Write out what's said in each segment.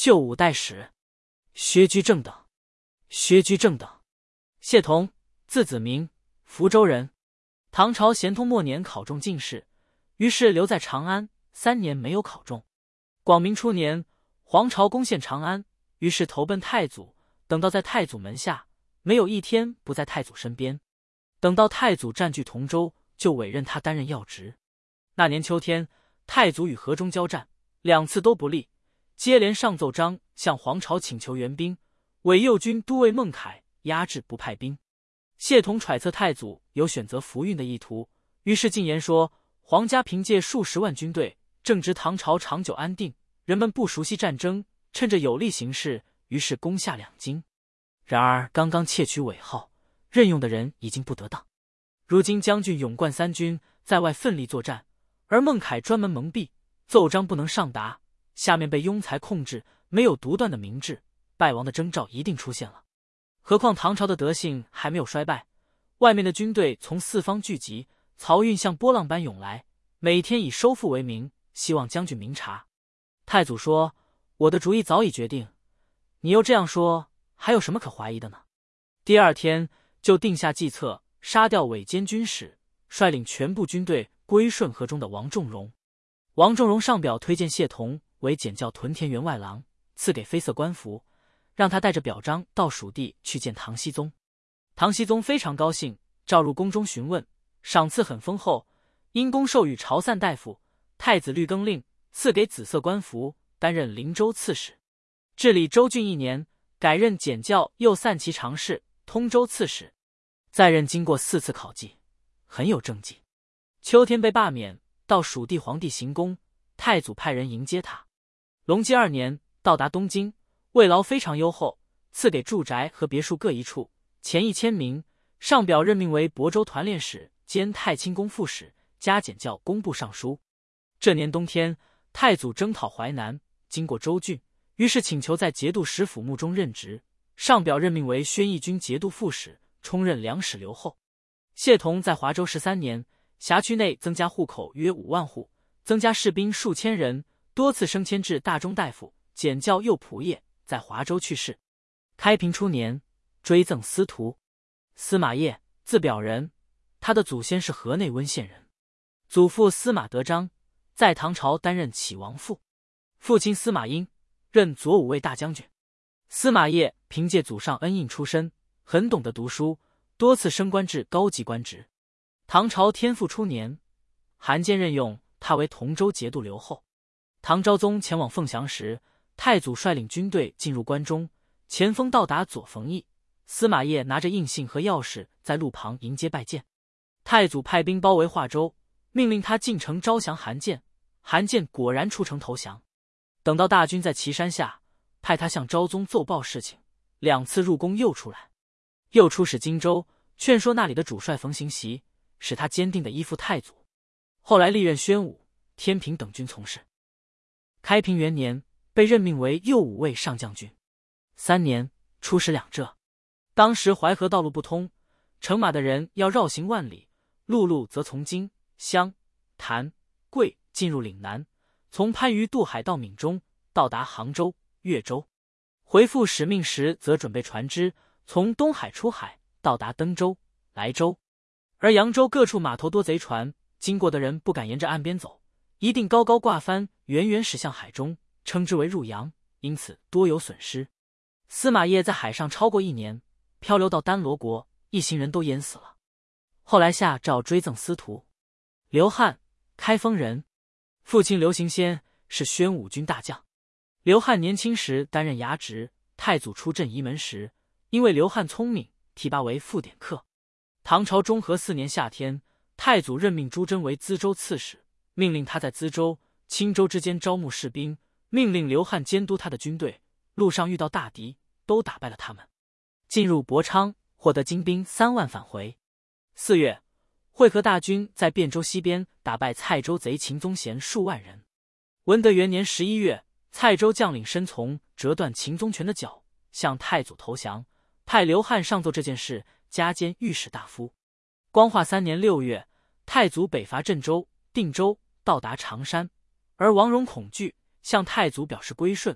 旧五代史。薛居正等。薛居正等，谢同，字子明，福州人。唐朝咸通末年考中进士，于是留在长安3年没有考中。广明初年，黄巢攻陷长安，于是投奔太祖。等到在太祖门下，没有一天不在太祖身边。等到太祖占据同州，就委任他担任要职。那年秋天，太祖与河中交战，2次都不利，接连上奏章向黄巢请求援兵，委右军都尉孟凯压制不派兵。谢同揣测太祖有选择福运的意图，于是进言说，皇家凭借数十万军队，正值唐朝长久安定，人们不熟悉战争，趁着有利形势，于是攻下两京。然而刚刚窃取尾号，任用的人已经不得当。如今将军勇冠3军在外奋力作战，而孟凯专门蒙蔽，奏章不能上达，下面被庸才控制，没有独断的明智，败亡的征兆一定出现了。何况唐朝的德性还没有衰败，外面的军队从四方聚集，漕运像波浪般涌来，每天以收复为名，希望将军明察。太祖说，我的主意早已决定，你又这样说，还有什么可怀疑的呢？第2天就定下计策，杀掉伪监军使，率领全部军队归顺河中的王仲荣。王仲荣上表推荐谢同为检校屯田员外郎，赐给绯色官服，让他带着表彰到蜀地去见唐僖宗。唐僖宗非常高兴，召入宫中询问，赏赐很丰厚，因公授予朝散大夫，太子律更令，赐给紫色官服，担任灵州刺史，治理州郡1年，改任检校右散骑常侍、通州刺史。再任经过4次考绩，很有政绩。秋天被罢免，到蜀地皇帝行宫，太祖派人迎接他。隆基2年到达东京，慰劳非常优厚，赐给住宅和别墅各1处，钱1000名，上表任命为亳州团练使兼太清宫副使，加检校工部尚书。这年冬天，太祖征讨淮南，经过州郡，于是请求在节度使府墓中任职，上表任命为宣义军节度副使，充任粮使留后。谢同在华州13年，辖区内增加户口约5万户，增加士兵数千人，多次升迁至大中大夫，检校右仆射，在华州去世。开平初年，追赠司徒。司马业，字表人，他的祖先是河内温县人，祖父司马德章，在唐朝担任启王父，父亲司马殷任左武卫大将军。司马业凭借祖上恩荫出身，很懂得读书，多次升官至高级官职。唐朝天复初年，韩建任用他为同州节度留后。唐昭宗前往凤翔时，太祖率领军队进入关中，前锋到达左冯翊，司马业拿着印信和钥匙在路旁迎接拜见。太祖派兵包围华州，命令他进城招降韩建，韩建果然出城投降。等到大军在岐山下，派他向昭宗奏报事情，2次入宫又出来，又出使荆州，劝说那里的主帅冯行习，使他坚定地依附太祖。后来历任宣武、天平等军从事。开平元年，被任命为右武卫上将军。3年，出使两浙。当时淮河道路不通，乘马的人要绕行万里，陆路则从京、襄、潭、桂进入岭南，从番禺渡海到闽中，到达杭州、岳州。回复使命时，则准备船只，从东海出海，到达登州、莱州。而扬州各处码头多贼船，经过的人不敢沿着岸边走，一定高高挂帆，远远驶向海中，称之为入洋，因此多有损失。司马业在海上超过1年，漂流到丹罗国，一行人都淹死了。后来下诏追赠司徒。刘翰，开封人，父亲刘行先是宣武军大将。刘翰年轻时担任衙职，太祖出镇沂门时，因为刘翰聪明，提拔为副典客。唐朝中和4年夏天，太祖任命朱桢为淄州刺史，命令他在淄州、青州之间招募士兵，命令刘翰监督他的军队，路上遇到大敌，都打败了他们。进入博昌，获得精兵3万返回。4月，会合大军在汴州西边打败蔡州贼秦宗贤数万人。文德元年11月，蔡州将领申从折断秦宗权的脚，向太祖投降，派刘翰上奏这件事，加监御史大夫。光化3年6月，太祖北伐镇州、定州，到达常山，而王戎恐惧，向太祖表示归顺，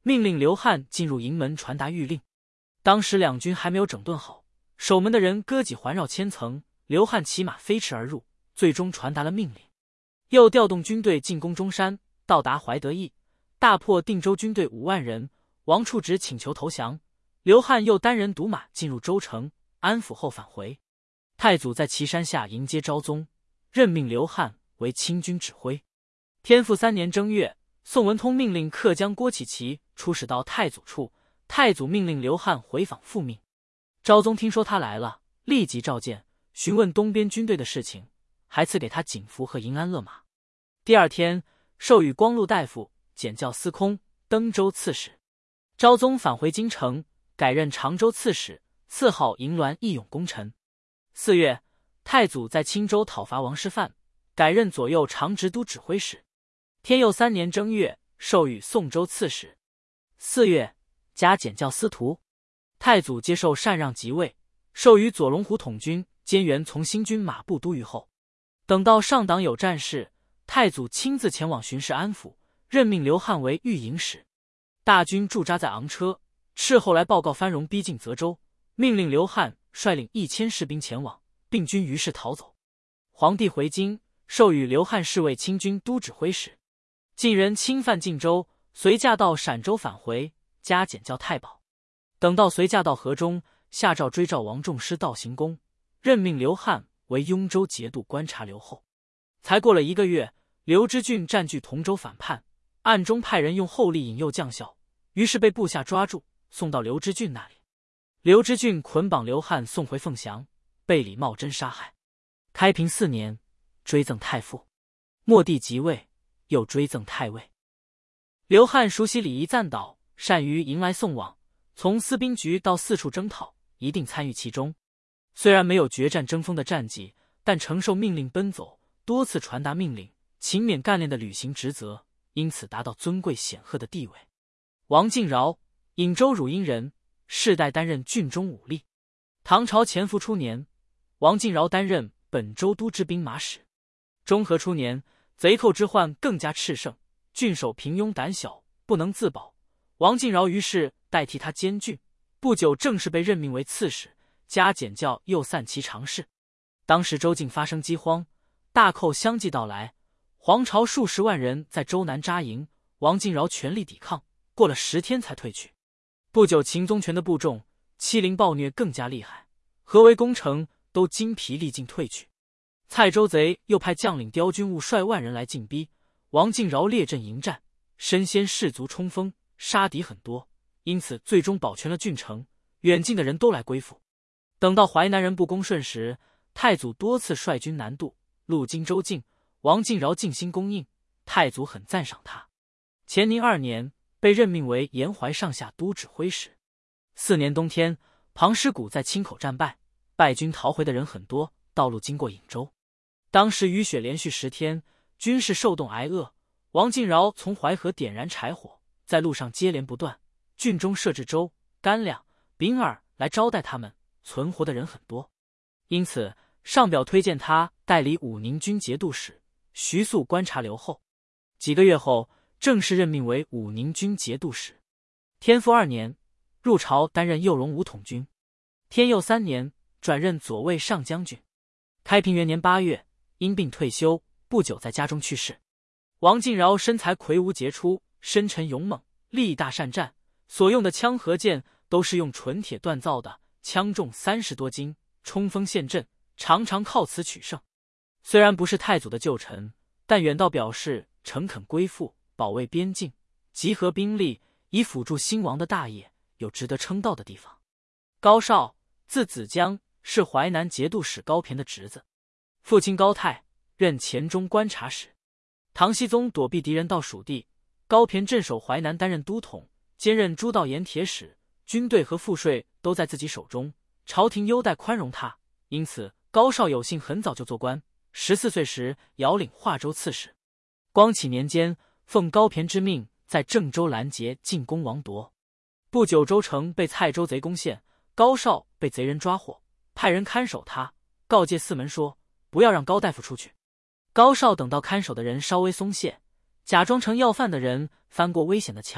命令刘汉进入营门传达谕令。当时两军还没有整顿好，守门的人割戟环绕千层，刘汉骑马飞驰而入，最终传达了命令。又调动军队进攻中山，到达怀德驿，大破定州军队5万人。王处直请求投降，刘汉又单人独马进入州城，安抚后返回。太祖在岐山下迎接昭宗，任命刘汉为亲军指挥。天复3年正月，宋文通命令客将郭启奇出使到太祖处，太祖命令刘汉回访复命。昭宗听说他来了，立即召见，询问东边军队的事情，还赐给他锦服和银安乐马。第二天，授予光禄大夫，检校司空，登州刺史。昭宗返回京城，改任常州刺史，赐号银銮义勇功臣。4月，太祖在青州讨伐王师范，改任左右长直都指挥使。天佑3年正月，授予宋州刺史。4月，加检校司徒。太祖接受禅让即位，授予左龙虎统军兼原从新军马步都虞候。等到上党有战事，太祖亲自前往巡视安抚，任命刘汉为御营使。大军驻扎在昂车，斥后来报告番荣逼近泽州，命令刘汉率领1000士兵前往，并军于是逃走。皇帝回京，授予刘汉侍卫亲军都指挥使。晋人侵犯晋州，随驾到陕州返回，加检校太保。等到随驾到河中，下诏追召王仲师到行宫，任命刘汉为雍州节度观察留后。才过了1个月，刘知俊占据同州反叛，暗中派人用厚利引诱将校，于是被部下抓住，送到刘知俊那里。刘知俊捆绑刘汉送回凤翔，被李茂贞杀害。开平4年，追赠太傅。末帝即位，又追赠太尉。刘汉熟悉礼仪赞导，善于迎来送往，从司兵局到四处征讨，一定参与其中。虽然没有决战争锋的战绩，但承受命令奔走，多次传达命令，勤勉干练的履行职责，因此达到尊贵显赫的地位。王敬饶，颍州汝阴人，世代担任郡中武吏。唐朝乾伏初年，王敬饶担任本州都知兵马使。中和初年，贼寇之患更加炽盛，郡守平庸胆小，不能自保。王敬饶于是代替他监郡，不久正式被任命为刺史，加检校右散骑常侍。当时州境发生饥荒，大寇相继到来，黄巢数十万人在州南扎营，王敬饶全力抵抗，过了10天才退去。不久，秦宗权的部众欺凌暴虐更加厉害，合围攻城都精疲力尽退去。蔡州贼又派将领刁军务率万人来进逼，王敬饶列阵迎战，身先士卒冲锋，杀敌很多，因此最终保全了郡城，远近的人都来归附。等到淮南人不恭顺时，太祖多次率军南渡，路经州境，王敬饶尽心供应，太祖很赞赏他。乾宁2年，被任命为沿淮上下都指挥使。4年冬天，庞师古在青口战败，败军逃回的人很多，道路经过颍州。当时雨雪连续10天，军士受冻挨饿，王敬饶从淮河点燃柴火，在路上接连不断，郡中设置粥、干粮、饼饵来招待他们，存活的人很多。因此上表推荐他代理武宁军节度使，徐肃观察留后。几个月后，正式任命为武宁军节度使。天复2年，入朝担任右龙武统军。天佑3年，转任左卫上将军。开平元年8月，因病退休，不久在家中去世。王敬饶身材魁梧杰出，身沉勇猛，力大善战，所用的枪和剑都是用纯铁锻造的，枪重30多斤，冲锋陷阵，常常靠此取胜。虽然不是太祖的旧臣，但远道表示诚恳归附，保卫边境，集合兵力以辅助兴亡的大业，有值得称道的地方。高绍，字子江，是淮南节度使高骈的侄子，父亲高泰任黔中观察使。唐僖宗躲避敌人到蜀地，高骈镇守淮南，担任都统，兼任诸道盐铁使，军队和赋税都在自己手中，朝廷优待宽容他，因此高绍有幸很早就做官，14岁时遥领华州刺史。光启年间，奉高骈之命，在郑州拦截进攻王铎。不久，州城被蔡州贼攻陷，高绍被贼人抓获，派人看守他，告诫四门说不要让高大夫出去。高绍等到看守的人稍微松懈，假装成要饭的人翻过危险的墙，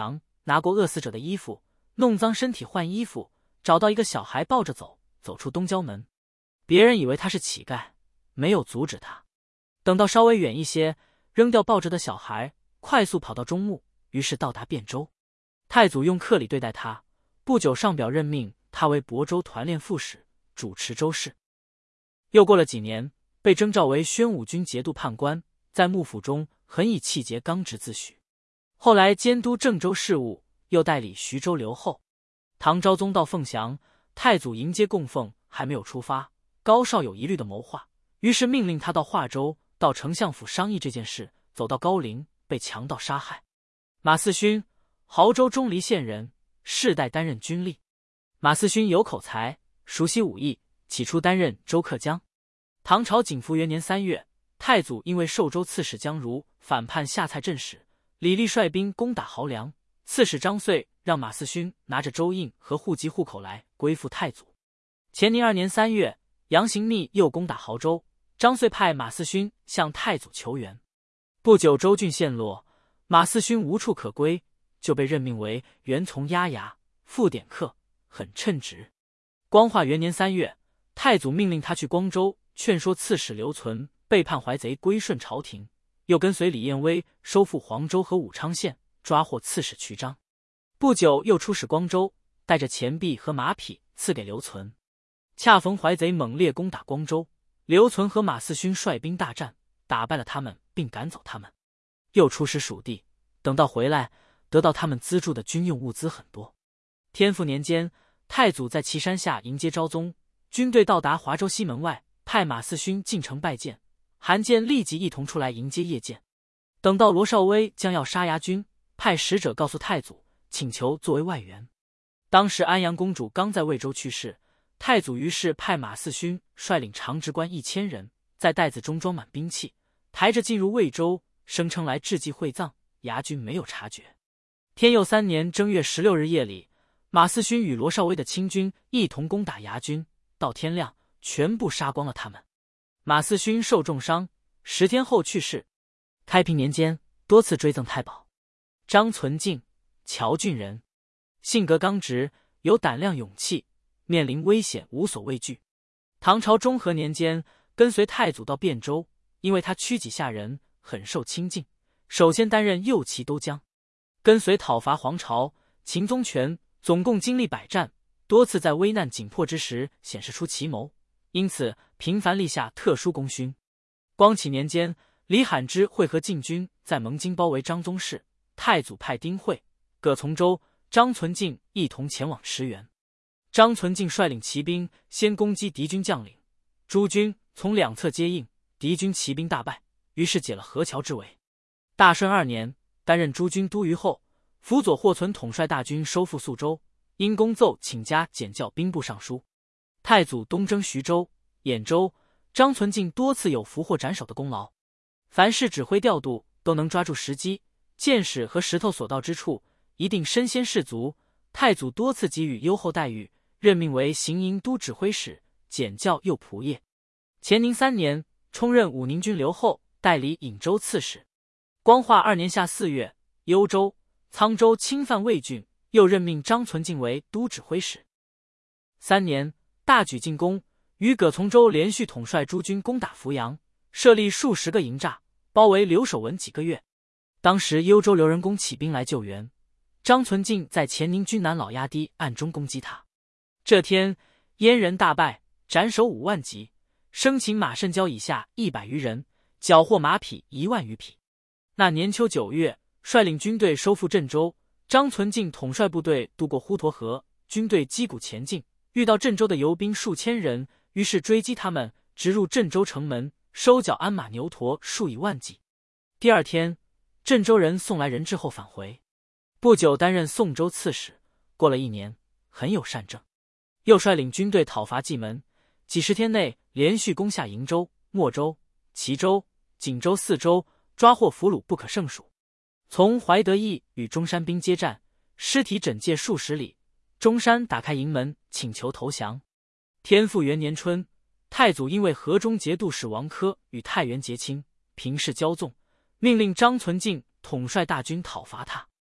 拿过饿死者的衣服，弄脏身体换衣服，找到一个小孩抱着走出东郊门。别人以为他是乞丐，没有阻止他。等到稍微远一些，扔掉抱着的小孩，快速跑到中牟，于是到达汴州。太祖用客礼对待他，不久上表任命他为亳州团练副使，主持州事。又过了几年，被征召为宣武军节度判官，在幕府中很以气节刚直自诩。后来监督郑州事务，又代理徐州留后。唐昭宗到凤翔，太祖迎接供奉还没有出发，高绍有疑虑的谋划，于是命令他到华州，到丞相府商议这件事。走到高陵，被强盗杀害。马思勋，亳州钟离县人，世代担任军吏。马思勋有口才，熟悉武艺，起初担任州客将。唐朝景福元年3月，太祖因为寿州刺史江如反叛下蔡镇使，李立率兵攻打濠梁，刺史张遂让马思勋拿着州印和户籍户口来归附太祖。乾宁2年3月，杨行密又攻打亳州，张遂派马思勋向太祖求援。不久州郡陷落，马思勋无处可归，就被任命为原从押衙、副典客，很称职。光化元年3月，太祖命令他去光州劝说刺史刘存背叛淮贼归顺朝廷，又跟随李彦威收复黄州和武昌县，抓获刺史瞿章。不久又出使光州，带着钱币和马匹赐给刘存。恰逢淮贼猛烈攻打光州，刘存和马思勋率兵大战，打败了他们，并赶走他们。又出使蜀地，等到回来，得到他们资助的军用物资很多。天复年间，太祖在岐山下迎接昭宗，军队到达华州西门外，派马思勋进城拜见，韩建立即一同出来迎接谒见。等到罗绍威将要杀牙军，派使者告诉太祖，请求作为外援。当时安阳公主刚在魏州去世，太祖于是派马思勋率领长直官1000人，在袋子中装满兵器，抬着进入魏州，声称来致祭会葬，牙军没有察觉。天佑3年正月16日夜里，马思勋与罗绍威的清军一同攻打牙军，到天亮全部杀光了他们。马思勋受重伤，10天后去世。开平年间多次追赠太保。张存敬，谯郡人，性格刚直，有胆量勇气，面临危险无所畏惧。唐朝中和年间跟随太祖到汴州，因为他屈己下人，很受亲近，首先担任右骑都将。跟随讨伐黄巢、秦宗权，总共经历百战，多次在危难紧迫之时显示出奇谋，因此频繁立下特殊功勋。光启年间，李罕之会合晋军在蒙津包围张宗室，太祖派丁会、葛从周、张存敬一同前往驰援。张存敬率领骑兵先攻击敌军将领，诸军从两侧接应，敌军骑兵大败，于是解了河桥之围。大顺2年，担任诸军都虞候，辅佐霍存统帅大军收复宿州，因公奏请加检校兵部尚书。太祖东征徐州、兖州，张存敬多次有俘获斩首的功劳。凡事指挥调度都能抓住时机，箭矢和石头所到之处，一定身先士卒。太祖多次给予优厚待遇，任命为行营都指挥使，检校右仆射。乾宁3年，充任武宁军留后，代理颍州刺史。光化2年夏4月，幽州、沧州侵犯魏郡，又任命张存敬为都指挥使。3年，大举进攻，与葛从周连续统帅诸军攻打扶阳，设立数十个营栅，包围刘守文几个月。当时幽州刘仁恭起兵来救援，张存敬在乾宁军南老压堤暗中攻击他。这天，燕人大败，斩首5万级，生擒马慎交以下100余人，缴获马匹1万余匹。那年秋9月，率领军队收复镇州，张存敬统帅部队渡过滹沱河，军队击鼓前进，遇到镇州的游兵数千人，于是追击他们，直入镇州城门，收缴鞍马牛驼数以万计。第2天，镇州人送来人质后返回，不久担任宋州刺史。过了1年，很有善政，又率领军队讨伐蓟门，几10天内连续攻下瀛州、莫州、齐州、锦州4州，抓获俘虏不可胜数。从怀德义与中山兵接战，尸体枕藉数十里，中山打开营门请求投降。天复元年春，太祖因为河中节度使王珂与太原结亲，平氏骄纵，命令张存敬统帅大军讨伐他。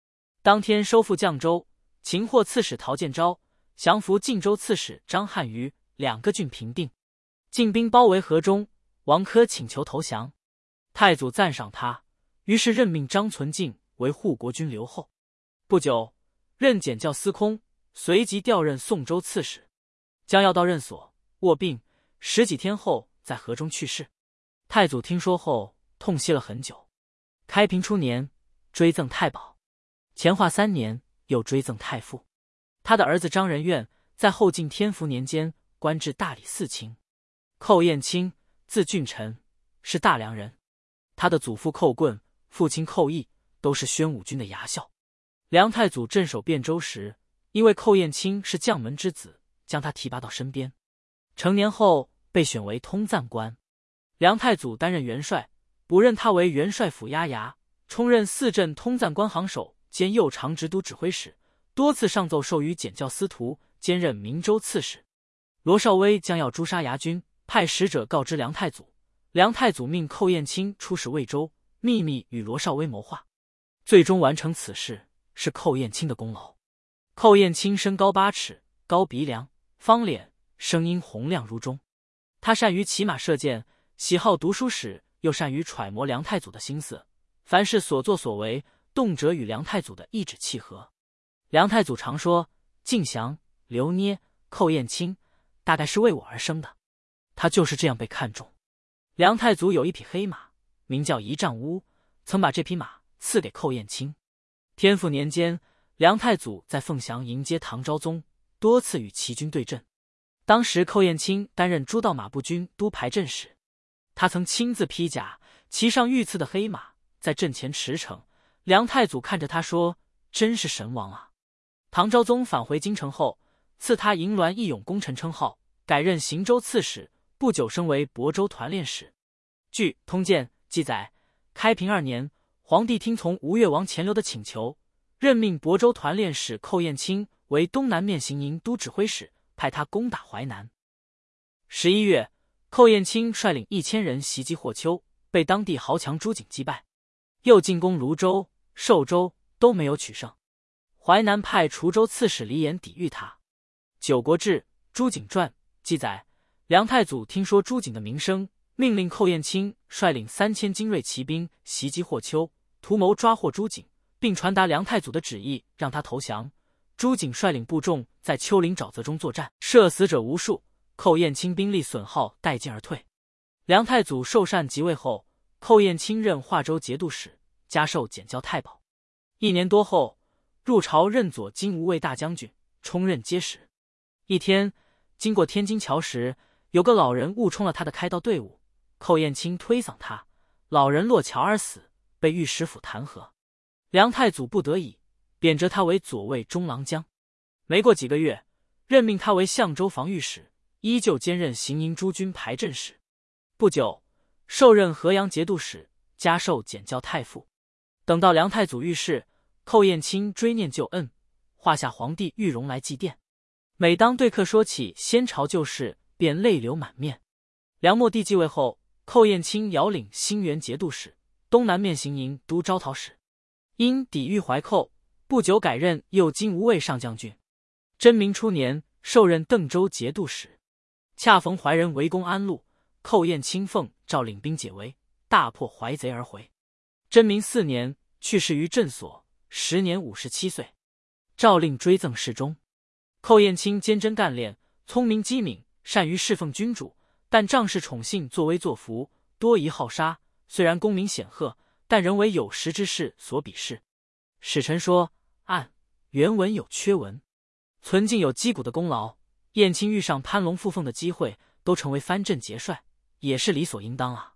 当天收复绛州，擒获刺史陶建昭，降服晋州刺史张汉余，2个郡平定。晋兵包围河中，王珂请求投降，太祖赞赏他，于是任命张存敬为护国军留后。不久，任检校司空，随即调任宋州刺史。将要到任所，卧病，10几天后在河中去世。太祖听说后，痛惜了很久。开平初年，追赠太保；乾化3年，又追赠太傅。他的儿子张仁愿在后晋天福年间官至大理寺卿。寇彦卿，字俊臣，是大梁人。他的祖父寇棍、父亲寇义都是宣武军的牙校。梁太祖镇守汴州时，因为寇彦卿是将门之子，将他提拔到身边。成年后被选为通赞官。梁太祖担任元帅，补任他为元帅府押牙，充任4镇通赞官行首兼右长直都指挥使，多次上奏授予检校司徒，兼任明州刺史。罗绍威将要诛杀牙军，派使者告知梁太祖。梁太祖命寇彦卿出使魏州，秘密与罗绍威谋划。最终完成此事是寇彦卿的功劳。寇彦卿身高8尺，高鼻梁，方脸，声音洪亮如钟。他善于骑马射箭，喜好读书史，又善于揣摩梁太祖的心思，凡事所作所为，动辄与梁太祖的意志契合。梁太祖常说，敬降、刘捏、寇彦卿大概是为我而生的，他就是这样被看中。梁太祖有一匹黑马，名叫一丈乌，曾把这匹马赐给寇彦卿。天复年间，梁太祖在凤翔迎接唐昭宗，多次与齐军对阵。当时寇彦卿担任诸道马步军都排阵使，他曾亲自披甲，骑上御赐的黑马，在阵前驰骋。梁太祖看着他说：“真是神王啊！”唐昭宗返回京城后，赐他银銮义勇功臣称号，改任行州刺史，不久升为亳州团练使。据《通鉴》记载，开平2年，皇帝听从吴越王钱镠的请求，任命亳州团练使寇彦卿为东南面行营都指挥使，派他攻打淮南。11月，寇彦卿率领1000人袭击霍丘，被当地豪强朱景击败，又进攻泸州、寿州，都没有取胜。淮南派滁州刺史李衍抵御他。《九国志·朱景传》记载，梁太祖听说朱景的名声，命令寇彦卿率领3000精锐骑兵袭击霍丘，图谋抓获朱景，并传达梁太祖的旨意，让他投降。朱景率领部众在丘陵沼泽中作战，射死者无数，寇彦卿兵力损耗殆尽而退。梁太祖受禅即位后，寇彦卿任华州节度使，加授检校太保。1年多后，入朝任左金吾卫大将军，充任阶使。一天，经过天津桥时，有个老人误冲了他的开道队伍，寇彦卿推搡他，老人落桥而死，被御史府弹劾。梁太祖不得已，贬谪他为左卫中郎将。没过几个月，任命他为相州防御使，依旧兼任行营诸军排阵使。不久，授任河阳节度使，加授检校太傅。等到梁太祖遇事，寇彦卿追念旧恩，画下皇帝玉容来祭奠。每当对客说起先朝旧事，便泪流满面。梁末帝继位后，寇彦卿遥领兴元节度使、东南面行营都招讨使，因抵御淮寇，不久改任右金吾卫上将军。真明初年，授任邓州节度使。恰逢淮人围攻安陆，寇彦卿奉诏领兵解围，大破淮贼而回。真明4年，去世于镇所，时年57岁。诏令追赠侍中。寇彦卿坚贞干练，聪明机敏，善于侍奉君主，但仗势宠幸，作威作福，多疑好杀。虽然功名显赫，但仍为有识之士所鄙视。史臣说，按原文有缺文，存敬有击鼓的功劳，彦卿遇上攀龙附凤的机会，都成为藩镇节帅，也是理所应当啊。